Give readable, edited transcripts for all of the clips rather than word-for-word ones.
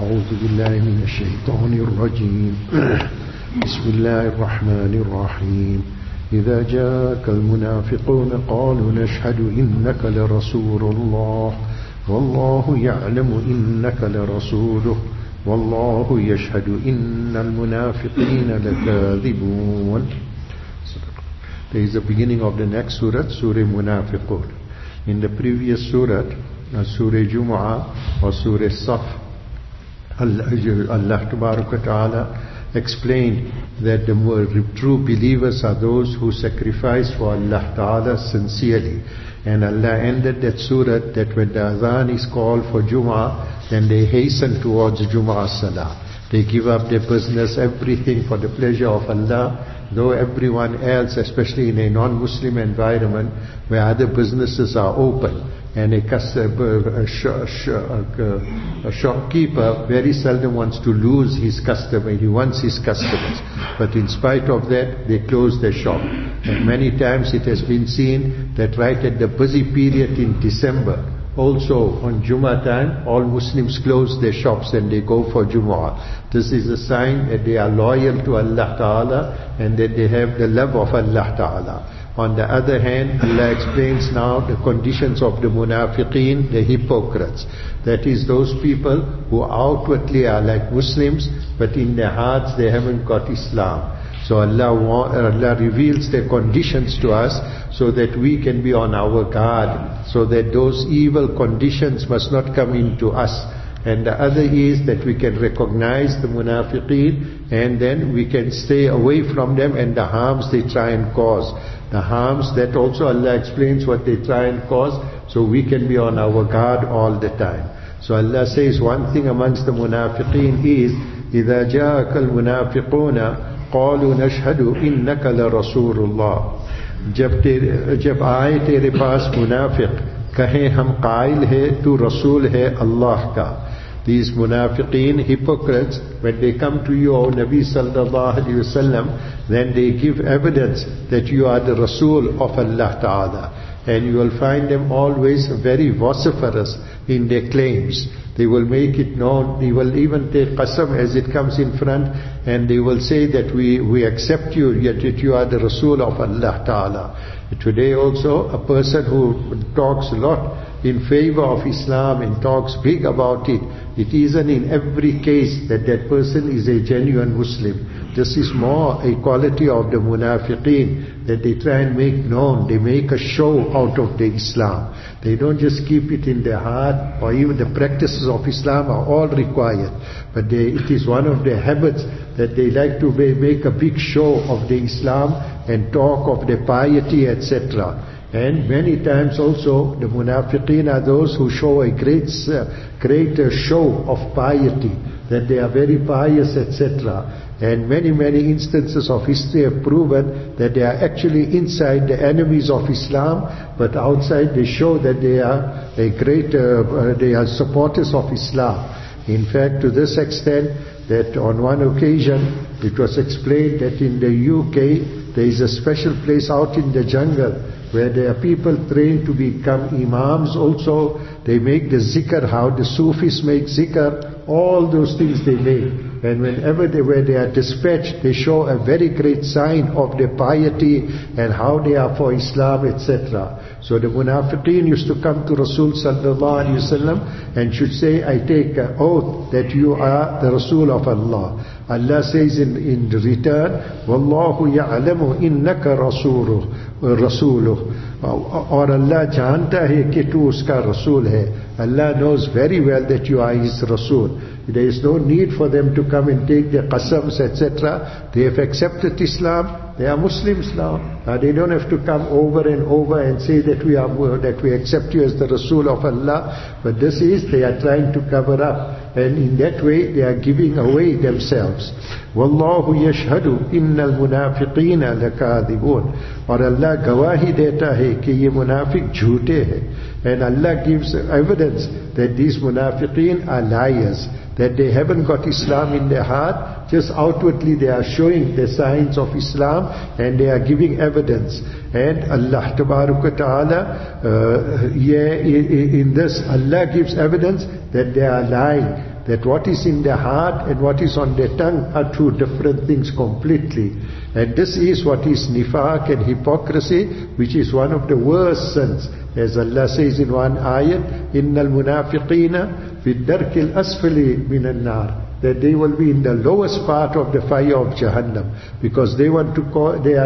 أعوذ بالله من الشيطان الرجيم بسم الله الرحمن الرحيم إذا جاءك المنافقون قالوا نشهد إنك لرسول الله والله يعلم إنك لرسوله والله يشهد إن المنافقين لكاذبون. There is the beginning of the next surah, Surah Munafiqun. In the previous surah, Surah Jumu'ah or Surah Saf, Allah Ta'ala explained that the true believers are those who sacrifice for Allah Ta'ala sincerely. And Allah ended that surah that when the azan is called for Jumu'ah, then they hasten towards Jumu'ah Salah. They give up their business, everything for the pleasure of Allah, though everyone else, especially in a non-Muslim environment where other businesses are open, and a shopkeeper very seldom wants to lose his customer, he wants his customers. But in spite of that, they close their shop. And many times it has been seen that right at the busy period in December, also on Jummah time, all Muslims close their shops and they go for Jummah. This is a sign that they are loyal to Allah Ta'ala and that they have the love of Allah Ta'ala. On the other hand, Allah explains now the conditions of the munafiqeen, the hypocrites. That is those people who outwardly are like Muslims, but in their hearts they haven't got Islam. So Allah reveals their conditions to us so that we can be on our guard, so that those evil conditions must not come into us. And the other is that we can recognize the munafiqeen and then we can stay away from them and the harms they try and cause. The harms that also Allah explains what they try and cause, so we can be on our guard all the time. So Allah says one thing amongst the munafiqeen is, إِذَا جَاءَكَ الْمُنَافِقُونَ قالوا نشهد إنك لرسول الله. जब आए तेरे पास मुनाफिक, कहें हम कायल है तू रसूल है अल्लाह का. These munafiqeen, hypocrites, when they come to you, O Nabi sallallahu alayhi wa sallam, then they give evidence that you are the Rasul of Allah Ta'ala. And you will find them always very vociferous in their claims. They will make it known, they will even take qasam as it comes in front, and they will say that we accept you, yet that you are the Rasul of Allah Ta'ala. Today also, a person who talks a lot in favor of Islam and talks big about it, it isn't in every case that that person is a genuine Muslim. This is more a quality of the munafiqeen, that they try and make known, they make a show out of the Islam. They don't just keep it in their heart, or even the practices of Islam are all required. But it is one of their habits that they like to make a big show of the Islam and talk of their piety, etc. And many times also the munafiqeen are those who show a great show of piety, that they are very pious, etc. And many instances of history have proven that they are actually inside the enemies of Islam, but outside they show that they are they are supporters of Islam. In fact, to this extent that on one occasion it was explained that in the UK there is a special place out in the jungle where there are people trained to become imams also. They make the zikr, how the Sufis make zikr, all those things they make. And whenever they are dispatched, they show a very great sign of their piety and how they are for Islam, etc. So the munafiqeen used to come to Rasul sallallahu alaihi wasallam and should say, I take an oath that you are the Rasul of Allah. Allah says in return, Wallahu ya'lamu innaka rasuluh. और अल्लाह जानता है कि तू उसका रसूल है. Allah knows very well that you are his Rasul. There is no need for them to come and take their qasams, etc. They have accepted Islam. They are Muslims now. They don't have to come over and over and say that we accept you as the Rasul of Allah. But this is, they are trying to cover up. And in that way, they are giving away themselves. Wallahu yashhadu innal munafiqina lakadibun. और अल्लाह गवाही देता है कि ये मुनाफिक झूठे हैं. And Allah gives evidence that these munafiqeen are liars. that they haven't got Islam in their heart. Just outwardly they are showing the signs of Islam and they are giving evidence. And Allah Ta'ala, in this Allah gives evidence that they are lying. That what is in their heart and what is on their tongue are two different things completely. And this is what is nifaq and hypocrisy, which is one of the worst sins. As Allah says in one ayat, إِنَّ الْمُنَافِقِينَ فِي الدَّرْكِ الْأَسْفَلِ مِنَ النَّارِ, that they will be in the lowest part of the fire of Jahannam, because they want to call, they are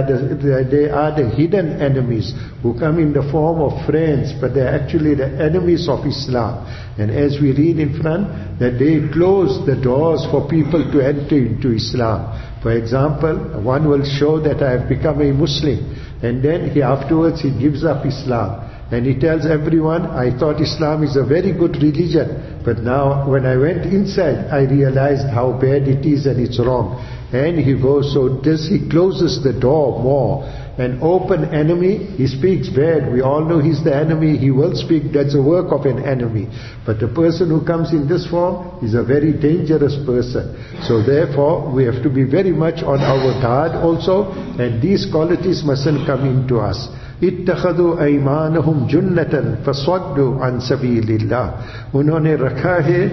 the hidden enemies who come in the form of friends, but they are actually the enemies of Islam. And as we read in front, that they close the doors for people to enter into Islam. For example, one will show that I have become a Muslim, and then afterwards he gives up Islam. And he tells everyone, I thought Islam is a very good religion, but now when I went inside, I realized how bad it is and it's wrong. And he goes, so this, he closes the door more. An open enemy, he speaks bad. We all know he's the enemy. He will speak, that's the work of an enemy. But the person who comes in this form is a very dangerous person. So therefore, we have to be very much on our guard also, and these qualities mustn't come into us. اتخذوا أيمانهم جنة فصدوا عن سبيل الله, उन्होंने रखा है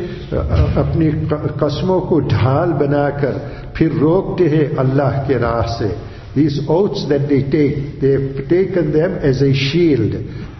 अपनी कसमों को ढाल बनाकर फिर रोकते हैं अल्लाह के राह से. These oaths that they take, they've taken them as a shield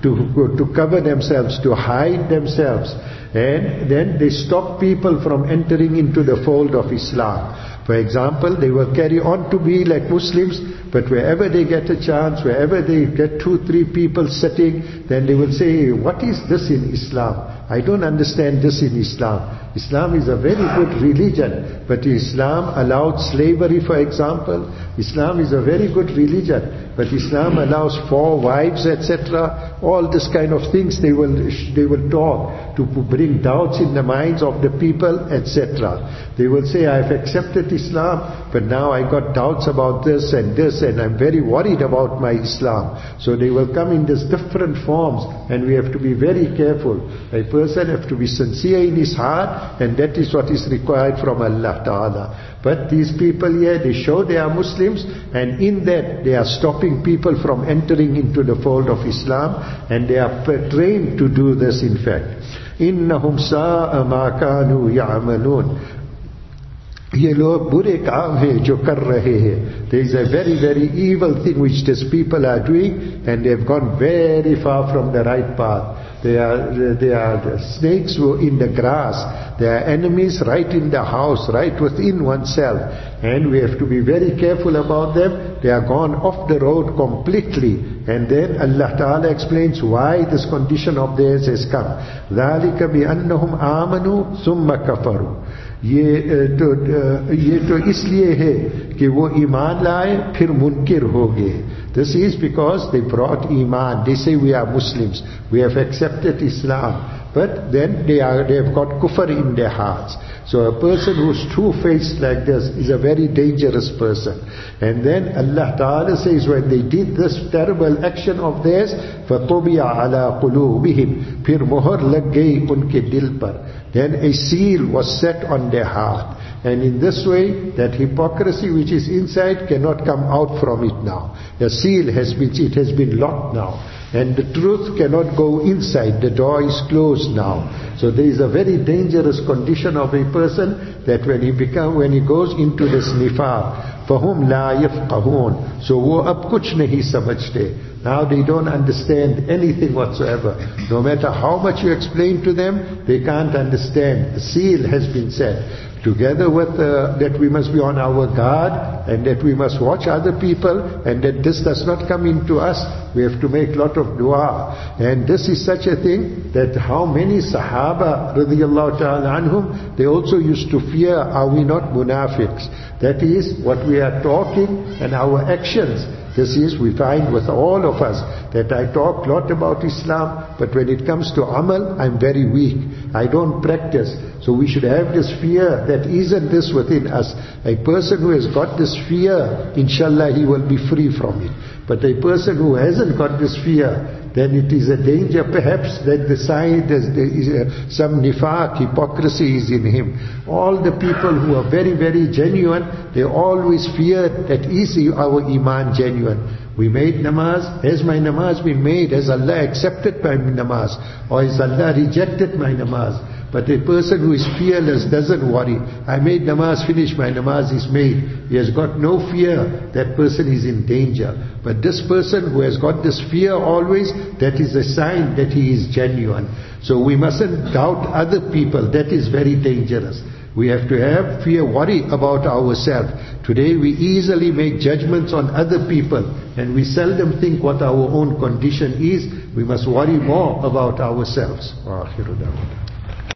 to cover themselves, to hide themselves, and then they stop people from entering into the fold of Islam. For example, they will carry on to be like Muslims, but wherever they get a chance, wherever they get 2-3 people sitting, then they will say, what is this in Islam? I don't understand this in Islam. Islam is a very good religion, but Islam allowed slavery, for example. Islam is a very good religion, but Islam allows 4 wives, etc. All this kind of things they will talk to bring doubts in the minds of the people, etc. They will say, I have accepted Islam, but now I got doubts about this, and I'm very worried about my Islam. So they will come in these different forms, and we have to be very careful. A person has to be sincere in his heart, and that is what is required from Allah Ta'ala. But these people here, they show they are Muslims, and in that they are stopping people from entering into the fold of Islam, and they are trained to do this in fact. إِنَّهُمْ سَاءَ مَا كَانُوا يَعْمَلُونَ. ये लोग बुरे काम है जो कर रहे हैं. There is a very, very evil thing which these people are doing, and they have gone very far from the right path. They are the snakes who are in the grass. They are enemies right in the house, right within oneself. And we have to be very careful about them. They are gone off the road completely. And then Allah Ta'ala explains why this condition of theirs has come. ذَلِكَ بِأَنَّهُمْ آمَنُوا ثُمَّ كَفَرُوا. ये तो इसलिए है कि वो ईमान लाए फिर मुनकिर हो गए. This is because they brought iman. They say we are Muslims, we have accepted Islam, but then they have got kufr in their hearts. So a person who's two-faced like this is a very dangerous person. And then Allah Ta'ala says when they did this terrible action of theirs, فَطُبِيَ عَلَىٰ قُلُوبِهِمْ, फिर मोहर लग गई उनके दिल पर. Then a seal was set on their heart. And in this way, that hypocrisy which is inside cannot come out from it now. The seal has been locked now. And the truth cannot go inside. The door is closed now. So there is a very dangerous condition of a person that when he goes into this nifaq, فَهُمْ لَا يَفْقَهُونَ. So wo ab kuch nahi samajhte. Now they don't understand anything whatsoever. No matter how much you explain to them, they can't understand. The seal has been set. Together with that we must be on our guard, and that we must watch other people, and that this does not come into us. We have to make lot of dua. And this is such a thing that how many Sahaba radiyallahu ta'ala anhum, they also used to fear, are we not munafiqs? That is, what we are talking and our actions. This is, we find with all of us, that I talk a lot about Islam, but when it comes to amal, I'm very weak. I don't practice. So we should have this fear that isn't this within us. A person who has got this fear, inshallah he will be free from it. But a person who hasn't got this fear, then it is a danger perhaps that the sign is some nifaq, hypocrisy is in him. All the people who are very, very genuine, they always fear that is our iman genuine. We made namaz, has my namaz been made? Has Allah accepted my namaz? Or has Allah rejected my namaz? But a person who is fearless doesn't worry. I made namaz, finished, my namaz is made. He has got no fear. That person is in danger. But this person who has got this fear always, that is a sign that he is genuine. So we mustn't doubt other people. That is very dangerous. We have to have fear, worry about ourselves. Today we easily make judgments on other people and we seldom think what our own condition is. We must worry more about ourselves.